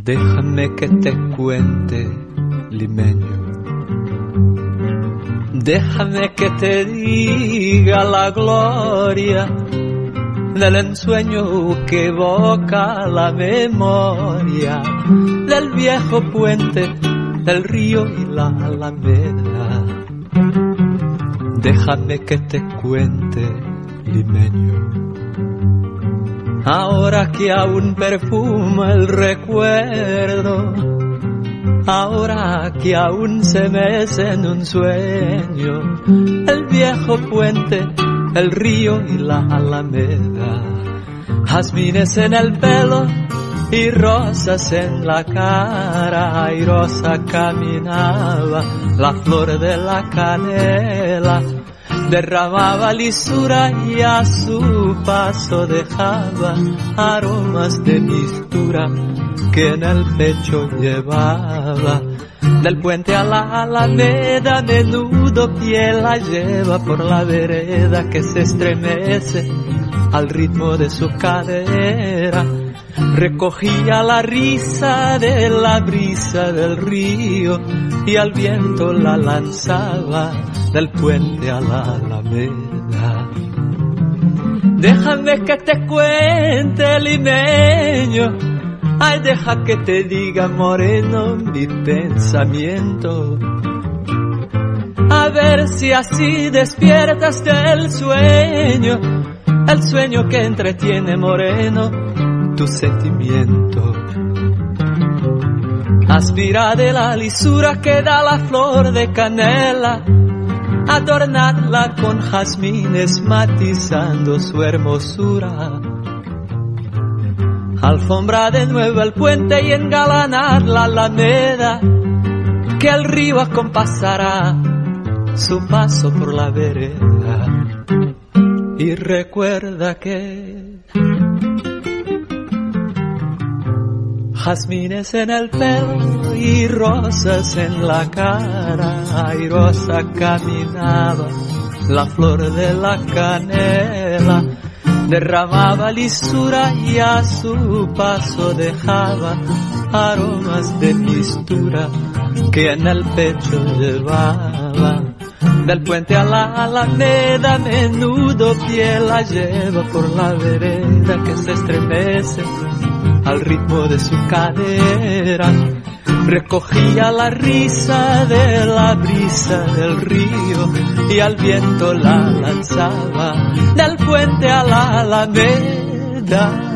Déjame que te cuente, limeño. Déjame que te diga la gloria del ensueño que evoca la memoria del viejo puente, del río y la alameda. Déjame que te cuente, limeño. Ahora que aún perfuma el recuerdo, ahora que aún se mece en un sueño el viejo puente, el río y la alameda. Jazmines en el pelo y rosas en la cara, airosa caminaba la flor de la canela. Derramaba lisura y a su paso dejaba aromas de mistura que en el pecho llevaba. Del puente a la alameda, menudo pie la lleva por la vereda que se estremece al ritmo de su cadera. Recogía la risa de la brisa del río y al viento la lanzaba del puente a la alameda. Déjame que te cuente, limeño. Ay, deja que te diga, moreno, mi pensamiento. A ver si así despiertas del sueño, el sueño que entretiene, moreno, tu sentimiento. Aspira de la lisura que da la flor de canela, adornarla con jazmines matizando su hermosura. Alfombra de nuevo el puente y engalanar la alameda, que el río acompasará su paso por la vereda. Y recuerda que jazmines en el pelo y rosas en la cara, airosa caminaba la flor de la canela. Derramaba lisura y a su paso dejaba aromas de mistura que en el pecho llevaba. Del puente a la alameda, menudo pie la lleva por la vereda que se estremece al ritmo de su cadera. Recogía la risa de la brisa del río y al viento la lanzaba del puente a la alameda.